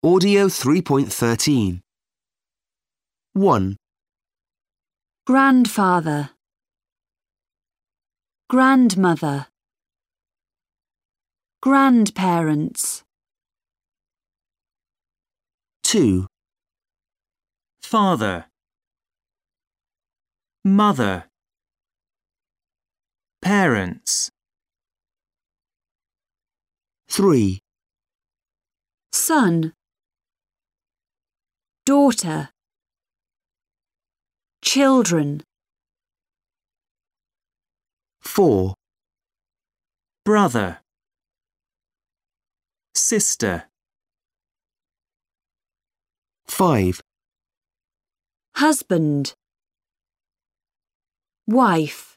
Audio 3.13. 1, grandfather, grandmother, grandparents. 2, father, mother, parents, 3, son, daughter, children. 4, brother, sister, 5, husband, wife.